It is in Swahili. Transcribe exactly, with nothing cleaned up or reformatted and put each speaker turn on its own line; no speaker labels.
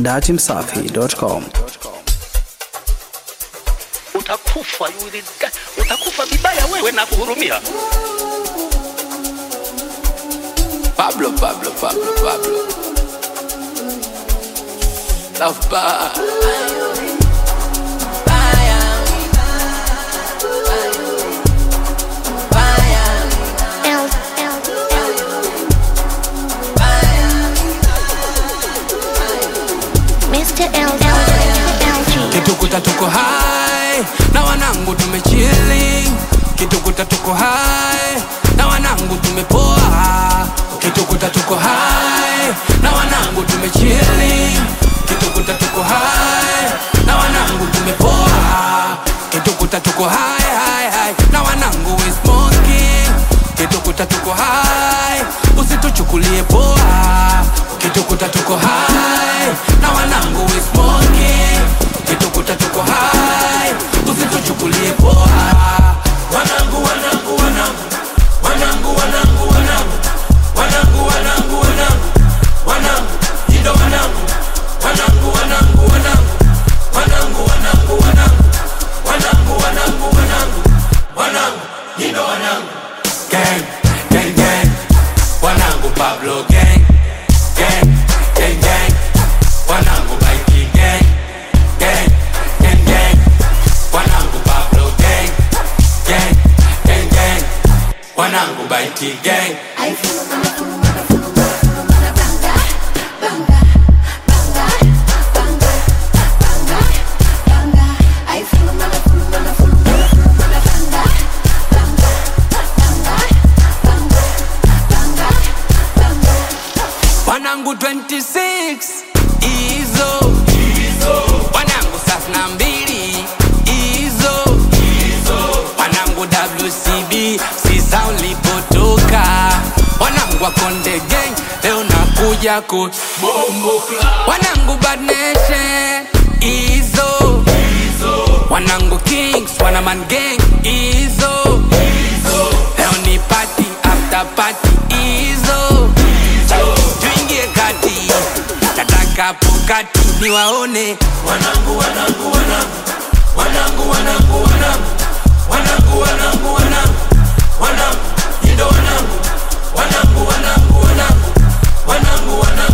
dati msafi dot com.
Utakufa yule, utakufa vibaya wewe na kuhurumia. Pablo, Pablo, Pablo, Pablo. Love bar.
mister L L G.
Kitukuta tuko high na wanangu tumechilling. Kitukuta tuko high na wanangu tumepoa. Kitukuta tuko high na wanangu tumechilling. Kitukuta tuko high na wanangu tumepoa. Kitukuta tuko high high high na wanangu we smoking. Kitukuta tuko high, usituchukulie poa. Kitukuta tuko high na wanangu we smoking. Kitukuta tuko high, usituchukulie poa. Wanangu wanangu wanangu wanangu wanangu wanangu wanangu wanangu wanangu wanangu indo wanangu wanangu wanangu wanangu wanangu wanangu wanangu wanangu wanangu wanangu wanangu indo wanangu gang gang gang wanangu Pablo gang gang gang gang wanangu Mikey gang gang gang gang wanangu Pablo gang gang gang gang wanangu Mikey gang.
I feel wanna feel wanna feel wanna wanna banga banga banga banga banga banga. I feel wanna feel wanna feel wanna wanna banga banga banga banga banga banga.
Wanangu twenty-six Izo Izo wanangu safna mbili Izo Izo wanangu W C B sisa ulipotoka. Wanangu wakonde gang leo nakuja ku bombo club. Wanangu bad nation Izo Izo wanangu kings wanaman gang Izo Izo leo ni party after party Izo tuingie kati, tataka pokati niwaone. Wanangu wanangu wanangu wanangu wanangu wanangu wanangu wanangu wanangu wanangu indo wanangu wanangu wanangu wanangu wanangu wanangu